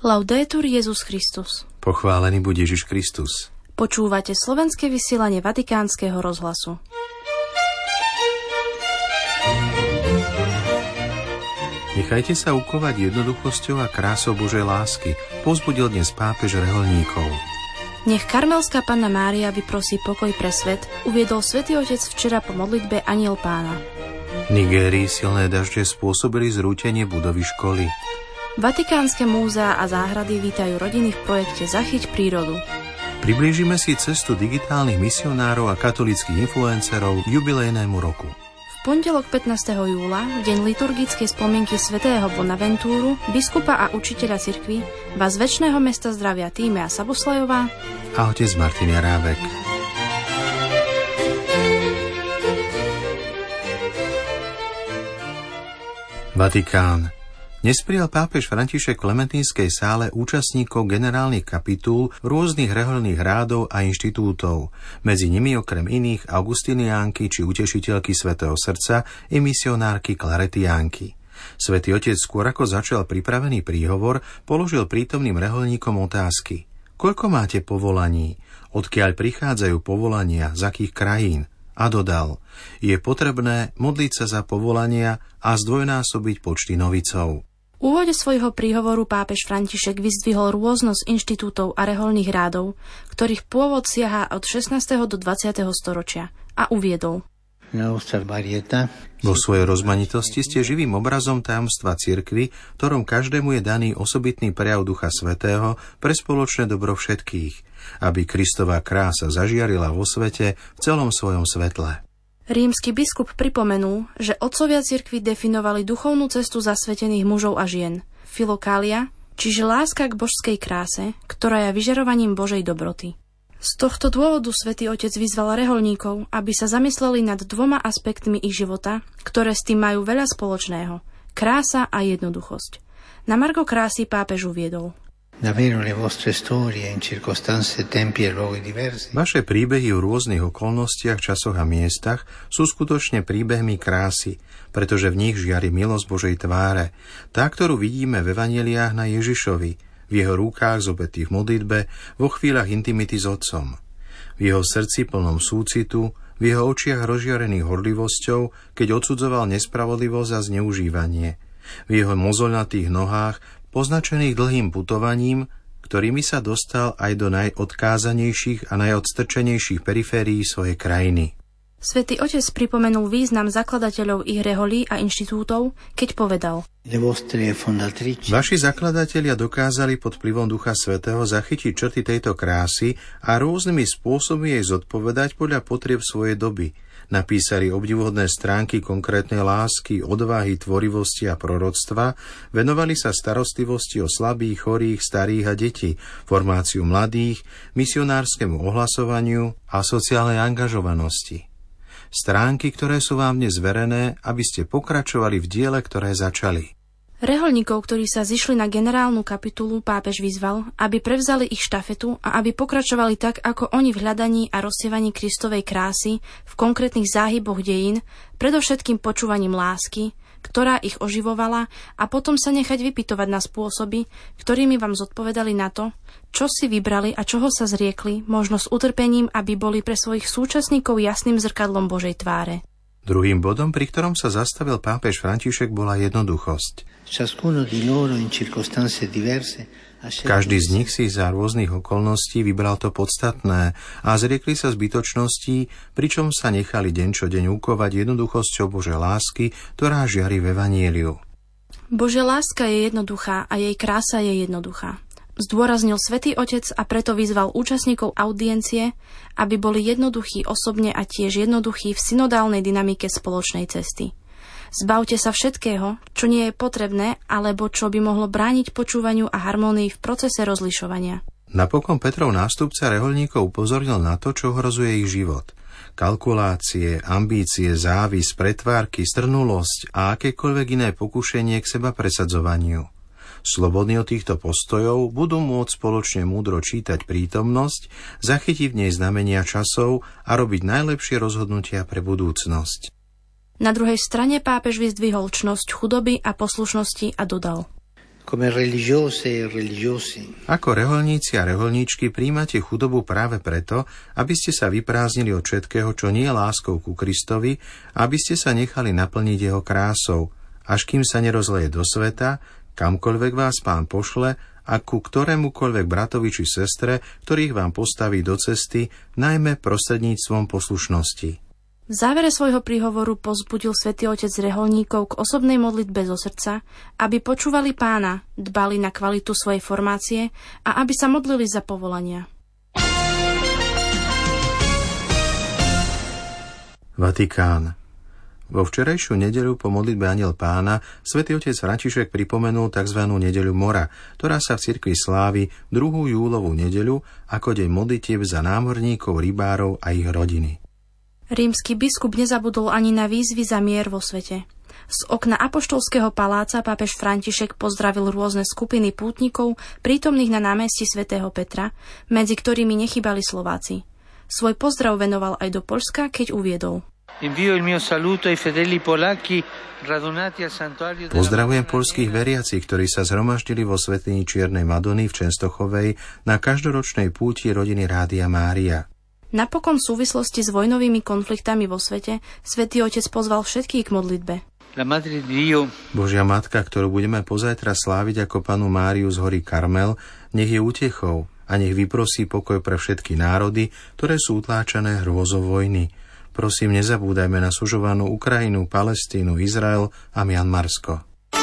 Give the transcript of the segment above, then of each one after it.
Laudetur Jesus Christus. Pochválený buď Ježiš Kristus. Počúvate slovenské vysielanie Vatikánskeho rozhlasu. Nechajte sa ukovať jednoduchosťou a krásou Božej lásky, povzbudil dnes pápež reholníkov. Nech Karmelská Panna Mária vyprosí pokoj pre svet, uviedol Svätý Otec včera po modlitbe Anjel Pána. V Nigérii silné dažde spôsobili zrútenie budovy školy. Vatikánske múzeá a záhrady vítajú rodiny v projekte Zachyť prírodu. Priblížime si cestu digitálnych misionárov a katolíckych influencerov k jubilejnému roku. V pondelok 15. júla, v deň liturgickej spomienky svätého Bonaventúru, biskupa a učiteľa cirkvi, vás z Večného mesta zdravia Tímea Sabuslajová a otec Martin Jarábek. Vatikán. Dnes prijal pápež František v Klementínskej sále účastníkov generálnych kapitúl rôznych rehoľných rádov a inštitútov, medzi nimi okrem iných augustiniánky či utešiteľky Svätého srdca i misionárky Claretiánky. Svätý Otec skôr ako začal pripravený príhovor, položil prítomným rehoľníkom otázky. Koľko máte povolaní? Odkiaľ prichádzajú povolania? Z akých krajín? A dodal, je potrebné modliť sa za povolania a zdvojnásobiť počty novicov. V úvode svojho príhovoru pápež František vyzdvihol rôznosť inštitútov a rehoľných rádov, ktorých pôvod siaha od 16. do 20. storočia, a uviedol. Vo svojej rozmanitosti ste živým obrazom tajomstva cirkvi, ktorom každému je daný osobitný prejav Ducha Svätého pre spoločné dobro všetkých, aby Kristova krása zažiarila vo svete v celom svojom svetle. Rímsky biskup pripomenul, že otcovia cirkvi definovali duchovnú cestu zasvetených mužov a žien, filokália, čiže láska k božskej kráse, ktorá je vyžarovaním Božej dobroty. Z tohto dôvodu Svätý Otec vyzval rehoľníkov, aby sa zamysleli nad dvoma aspektmi ich života, ktoré s tým majú veľa spoločného: krása a jednoduchosť. Na margo krásy pápež uviedol. Vaše príbehy v rôznych okolnostiach, časoch a miestach sú skutočne príbehmi krásy, pretože v nich žiari milosť Božej tváre, tá, ktorú vidíme v evanjeliách na Ježišovi, v jeho rukách zobetých v modlitbe, vo chvíľach intimity s Otcom, v jeho srdci plnom súcitu, v jeho očiach rozžiarených horlivosťou, keď odsudzoval nespravodlivosť a zneužívanie, v jeho mozoľnatých nohách, poznačených dlhým putovaním, ktorými sa dostal aj do najodkázanejších a najodstrčenejších periférií svojej krajiny. Svätý Otec pripomenul význam zakladateľov ich reholí a inštitútov, keď povedal: Vaši zakladatelia dokázali pod vplyvom Ducha Svätého zachytiť črty tejto krásy a rôznymi spôsobmi jej zodpovedať podľa potrieb svojej doby. Napísali obdivuhodné stránky konkrétnej lásky, odvahy, tvorivosti a proroctva, venovali sa starostlivosti o slabých, chorých, starých a detí, formáciu mladých, misionárskemu ohlasovaniu a sociálnej angažovanosti. Stránky, ktoré sú vám dnes zverené, aby ste pokračovali v diele, ktoré začali. Rehoľníkov, ktorí sa zišli na generálnu kapitulu, pápež vyzval, aby prevzali ich štafetu a aby pokračovali tak, ako oni v hľadaní a rozsievaní Kristovej krásy v konkrétnych záhyboch dejín, predovšetkým počúvaním lásky, ktorá ich oživovala, a potom sa nechať vypytovať na spôsoby, ktorými vám zodpovedali na to, čo si vybrali a čoho sa zriekli, možno s utrpením, aby boli pre svojich súčasníkov jasným zrkadlom Božej tváre. Druhým bodom, pri ktorom sa zastavil pápež František, bola jednoduchosť. Každý z nich si za rôznych okolností vybral to podstatné a zriekli sa zbytočností, pričom sa nechali deň čo deň ukovať jednoduchosťou Božej lásky, ktorá žiari v evanjeliu. Božia láska je jednoduchá a jej krása je jednoduchá. Zdôraznil Svätý Otec a preto vyzval účastníkov audiencie, aby boli jednoduchí osobne a tiež jednoduchí v synodálnej dynamike spoločnej cesty. Zbavte sa všetkého, čo nie je potrebné, alebo čo by mohlo brániť počúvaniu a harmónii v procese rozlišovania. Napokon Petrov nástupca rehoľníkov upozornil na to, čo ohrozuje ich život. Kalkulácie, ambície, závis, pretvárky, strnulosť a akékoľvek iné pokušenie k seba presadzovaniu. Slobodní od týchto postojov budú môcť spoločne múdro čítať prítomnosť, zachytiť v nej znamenia časov a robiť najlepšie rozhodnutia pre budúcnosť. Na druhej strane pápež vyzdvihol čnosť chudoby a poslušnosti a dodal: Ako rehoľníci a rehoľníčky príjmate chudobu práve preto, aby ste sa vyprázdnili od všetkého, čo nie je láskou ku Kristovi, aby ste sa nechali naplniť jeho krásou, až kým sa nerozleje do sveta, kamkoľvek vás Pán pošle a ku ktorémukoľvek bratovi či sestre, ktorých vám postaví do cesty, najmä prostredníctvom poslušnosti. V závere svojho príhovoru povzbudil svätý Otec rehoľníkov k osobnej modlitbe zo srdca, aby počúvali Pána, dbali na kvalitu svojej formácie a aby sa modlili za povolania. Vatikán. Vo včerajšiu nedeľu po modlitbe Anjel Pána svätý Otec František pripomenul tzv. Nedeľu mora, ktorá sa v cirkvi slávi 2. júlovú nedeľu ako deň modlitieb za námorníkov, rybárov a ich rodiny. Rímsky biskup nezabudol ani na výzvy za mier vo svete. Z okna apoštolského paláca pápež František pozdravil rôzne skupiny pútnikov prítomných na námestí svätého Petra, medzi ktorými nechýbali Slováci. Svoj pozdrav venoval aj do Poľska, keď uviedol: Pozdravujem poľských veriacich, ktorí sa zhromaždili vo svätyni Čiernej Madony v Čenstochovej na každoročnej púti rodiny Rádia Mária. Napokon v súvislosti s vojnovými konfliktami vo svete svätý Otec pozval všetkých k modlitbe. Božia Matka, ktorú budeme pozajtra sláviť ako Pannu Máriu z hory Karmel, nech je útechou a nech vyprosí pokoj pre všetky národy, ktoré sú utláčané hrôzou vojny. Prosím, nezabúdajme na sužovanú Ukrajinu, Palestínu, Izrael a Mianmarsko.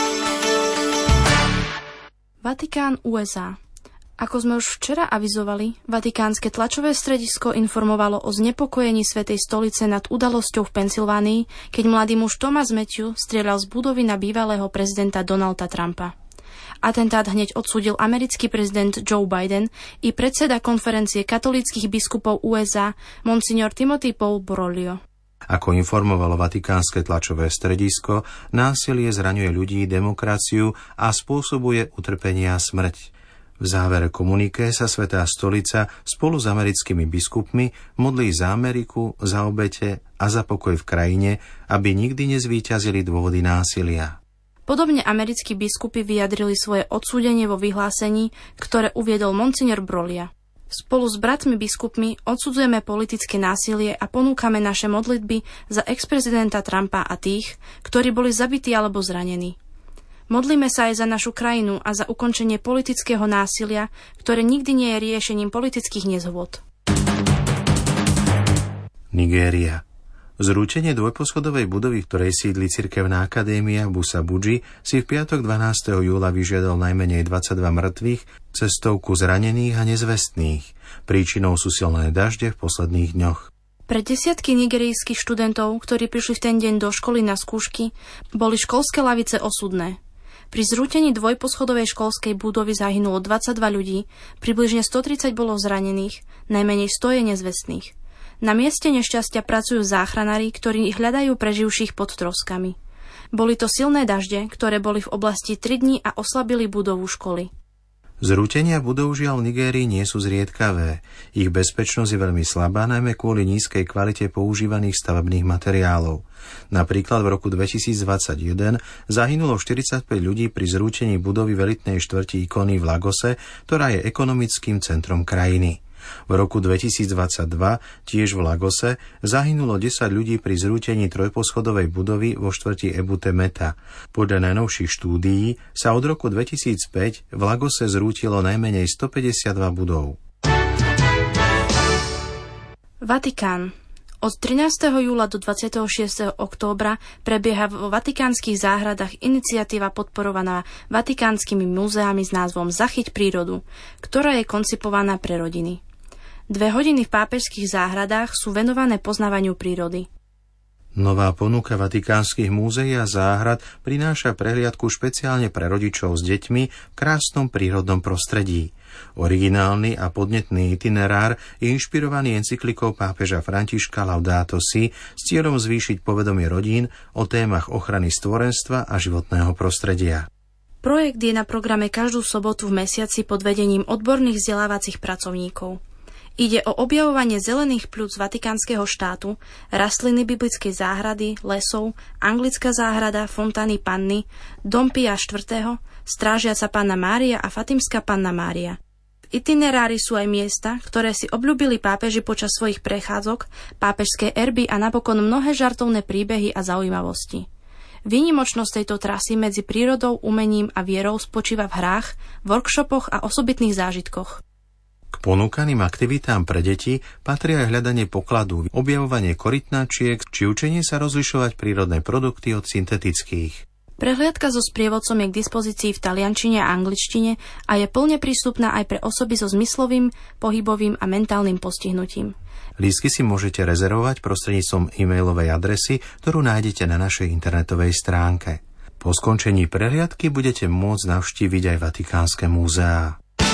Vatikán, USA. Ako sme už včera avizovali, vatikánske tlačové stredisko informovalo o znepokojení Svätej stolice nad udalosťou v Pensylvánii, keď mladý muž Thomas Matthew strieľal z budovy na bývalého prezidenta Donalda Trumpa. Atentát hneď odsúdil americký prezident Joe Biden i predseda konferencie katolíckych biskupov USA monsignor Timothy Paul Broglio. Ako informovalo vatikánske tlačové stredisko, násilie zraňuje ľudí, demokraciu a spôsobuje utrpenie a smrť. V závere komuniké sa Svätá stolica spolu s americkými biskupmi modlí za Ameriku, za obete a za pokoj v krajine, aby nikdy nezvíťazili dôvody násilia. Podobne americkí biskupy vyjadrili svoje odsúdenie vo vyhlásení, ktoré uviedol monsignor Broglio. Spolu s bratmi biskupmi odsudzujeme politické násilie a ponúkame naše modlitby za ex-prezidenta Trumpa a tých, ktorí boli zabití alebo zranení. Modlíme sa aj za našu krajinu a za ukončenie politického násilia, ktoré nikdy nie je riešením politických nezhôd. Nigéria. Zrútenie dvojposchodovej budovy, v ktorej sídli cirkevná akadémia Busa Budži, si v piatok 12. júla vyžiadal najmenej 22 mŕtvych, cestovku zranených a nezvestných. Príčinou sú silné dažde v posledných dňoch. Pre desiatky nigerijských študentov, ktorí prišli v ten deň do školy na skúšky, boli školské lavice osudné. Pri zrútení dvojposchodovej školskej budovy zahynulo 22 ľudí, približne 130 bolo zranených, najmenej 100 je nezvestných. Na mieste nešťastia pracujú záchranári, ktorí hľadajú preživších pod troskami. Boli to silné dažde, ktoré boli v oblasti 3 dní a oslabili budovu školy. Zrútenia budov žiaľ v Nigérii nie sú zriedkavé. Ich bezpečnosť je veľmi slabá, najmä kvôli nízkej kvalite používaných stavebných materiálov. Napríklad v roku 2021 zahynulo 45 ľudí pri zrútení budovy velitnej štvrti Ikony v Lagose, ktorá je ekonomickým centrom krajiny. V roku 2022 tiež v Lagose zahynulo 10 ľudí pri zrútení trojposchodovej budovy vo štvrti Ebute Meta. Podľa najnovších štúdií sa od roku 2005 v Lagose zrútilo najmenej 152 budov. Vatikán. Od 13. júla do 26. októbra prebieha vo vatikánskych záhradách iniciatíva podporovaná vatikánskymi múzeami s názvom Zachyť prírodu, ktorá je koncipovaná pre rodiny. 2 hodiny v pápežských záhradách sú venované poznávaniu prírody. Nová ponuka vatikánskych múzeí a záhrad prináša prehliadku špeciálne pre rodičov s deťmi v krásnom prírodnom prostredí. Originálny a podnetný itinerár je inšpirovaný encyklikou pápeža Františka Laudato Si s cieľom zvýšiť povedomie rodín o témach ochrany stvorenstva a životného prostredia. Projekt je na programe každú sobotu v mesiaci pod vedením odborných vzdelávacích pracovníkov. Ide o objavovanie zelených pľúc Vatikánskeho štátu, rastliny biblickej záhrady, lesov, anglická záhrada, fontány Panny, dom Pia IV., strážiaca Panna Mária a Fatimská Panna Mária. V itinerári sú aj miesta, ktoré si obľúbili pápeži počas svojich prechádzok, pápežské erby a napokon mnohé žartovné príbehy a zaujímavosti. Výnimočnosť tejto trasy medzi prírodou, umením a vierou spočíva v hrách, workshopoch a osobitných zážitkoch. K ponúkaným aktivitám pre deti patrí aj hľadanie pokladu, objavovanie korytnačiek či učenie sa rozlišovať prírodné produkty od syntetických. Prehliadka so sprievodcom je k dispozícii v taliančine a angličtine a je plne prístupná aj pre osoby so zmyslovým, pohybovým a mentálnym postihnutím. Lístky si môžete rezervovať prostredníctvom e-mailovej adresy, ktorú nájdete na našej internetovej stránke. Po skončení prehliadky budete môcť navštíviť aj Vatikánske múzeá.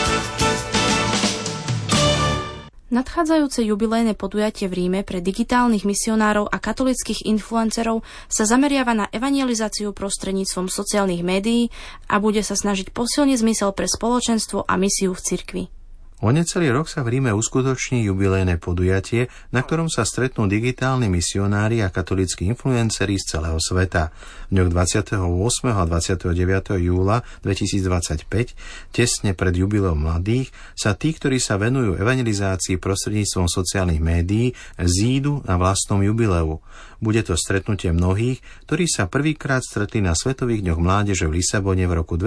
Nadchádzajúce jubilejné podujatie v Ríme pre digitálnych misionárov a katolických influencerov sa zameriava na evangelizáciu prostredníctvom sociálnych médií a bude sa snažiť posilniť zmysel pre spoločenstvo a misiu v cirkvi. O necelý rok sa v Ríme uskutoční jubilejné podujatie, na ktorom sa stretnú digitálni misionári a katolícki influenceri z celého sveta. V dňoch 28. a 29. júla 2025, tesne pred jubileom mladých, sa tí, ktorí sa venujú evangelizácii prostredníctvom sociálnych médií, zídu na vlastnom jubileu. Bude to stretnutie mnohých, ktorí sa prvýkrát stretli na Svetových dňoch mládeže v Lisabone v roku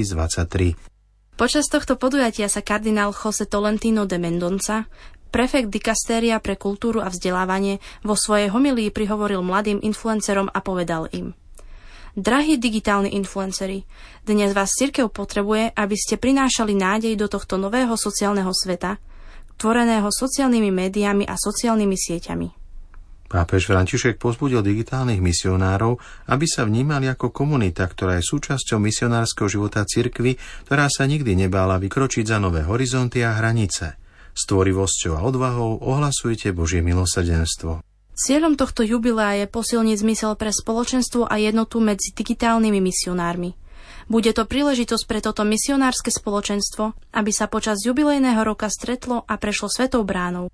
2023. Počas tohto podujatia sa kardinál José Tolentino de Mendonça, prefekt dikastéria pre kultúru a vzdelávanie, vo svojej homilii prihovoril mladým influencerom a povedal im: Drahí digitálni influenceri, dnes vás cirkev potrebuje, aby ste prinášali nádej do tohto nového sociálneho sveta, tvoreného sociálnymi médiami a sociálnymi sieťami. Pápež František povzbudil digitálnych misionárov, aby sa vnímali ako komunita, ktorá je súčasťou misionárskeho života cirkvi, ktorá sa nikdy nebála vykročiť za nové horizonty a hranice. S tvorivosťou a odvahou ohlasujte Božie milosrdenstvo. Cieľom tohto jubilea je posilniť zmysel pre spoločenstvo a jednotu medzi digitálnymi misionármi. Bude to príležitosť pre toto misionárske spoločenstvo, aby sa počas jubilejného roka stretlo a prešlo Svetou bránou.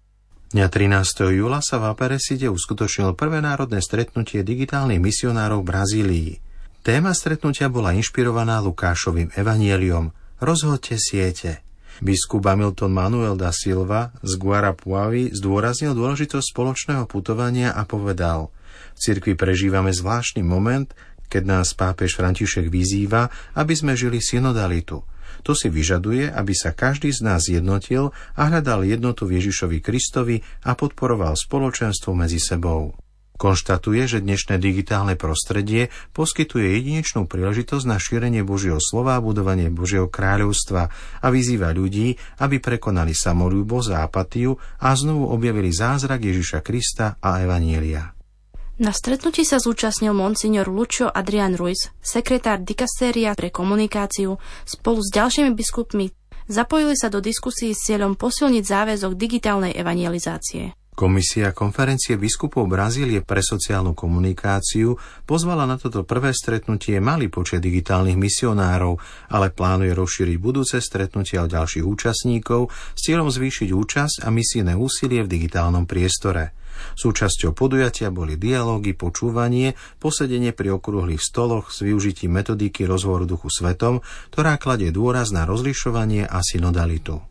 Dňa 13. júla sa v Aparecide uskutočnilo prvé národné stretnutie digitálnych misionárov v Brazílii. Téma stretnutia bola inšpirovaná Lukášovým evanjeliom Rozhoďte siete. Biskup Hamilton Manuel da Silva z Guarapuavy zdôraznil dôležitosť spoločného putovania a povedal: V cirkvi prežívame zvláštny moment, keď nás pápež František vyzýva, aby sme žili synodalitu. To si vyžaduje, aby sa každý z nás zjednotil a hľadal jednotu v Ježišovi Kristovi a podporoval spoločenstvo medzi sebou. Konštatuje, že dnešné digitálne prostredie poskytuje jedinečnú príležitosť na šírenie Božieho slova a budovanie Božieho kráľovstva a vyzýva ľudí, aby prekonali samoľúbosť a apatiu a znovu objavili zázrak Ježiša Krista a evanjelia. Na stretnutí sa zúčastnil monsignor Lucio Adrián Ruiz, sekretár dikastéria pre komunikáciu, spolu s ďalšími biskupmi. Zapojili sa do diskusí s cieľom posilniť záväzok digitálnej evangelizácie. Komisia konferencie biskupov Brazílie pre sociálnu komunikáciu pozvala na toto prvé stretnutie malý počet digitálnych misionárov, ale plánuje rozšíriť budúce stretnutia o ďalších účastníkov s cieľom zvýšiť účasť a misijné úsilie v digitálnom priestore. Súčasťou podujatia boli dialógy, počúvanie, posedenie pri okrúhlych stoloch s využitím metodiky rozhovoru Duchu Svetom, ktorá kladie dôraz na rozlišovanie a synodalitu.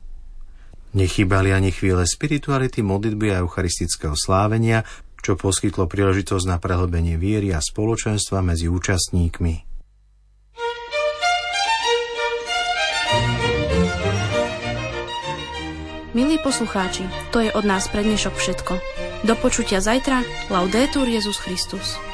Nechýbali ani chvíle spirituality, modlitby a eucharistického slávenia, čo poskytlo príležitosť na prehlbenie viery a spoločenstva medzi účastníkmi. Milí poslucháči, to je od nás pre dnešok všetko. Do počutia zajtra. Laudetur Jesus Christus.